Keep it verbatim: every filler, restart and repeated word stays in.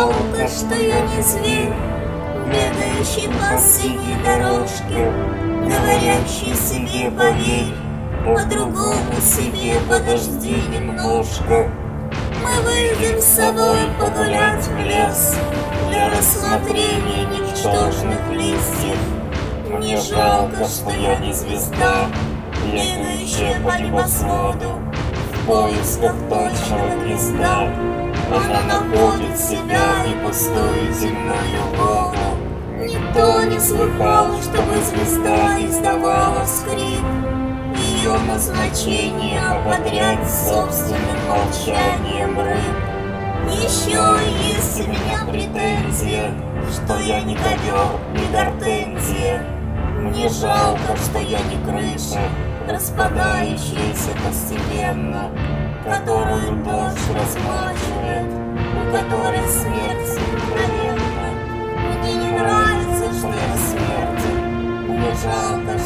жалко, что я не зверь, бегающий по синей дорожке, говорящий себе поверь, по-другому себе подожди немножко. Мы выйдем с собой погулять в лес для рассмотрения ничтожных листьев. Мне жалко, что я не звезда, бегающая по небосводу в поисках точного гнезда. Она находит себя не пустую земную воду. Никто не слыхал, чтобы звезда издавала скрип. Ее назначение ободрять собственным молчанием рыб. Еще есть у меня претензия, что я не ковер, не гортензия. Мне жалко, что я не крыша, распадающаяся постепенно, которую дождь размачивает, у которой смерть мгновенна. Мне не нравится, что я смертен, мне жалко,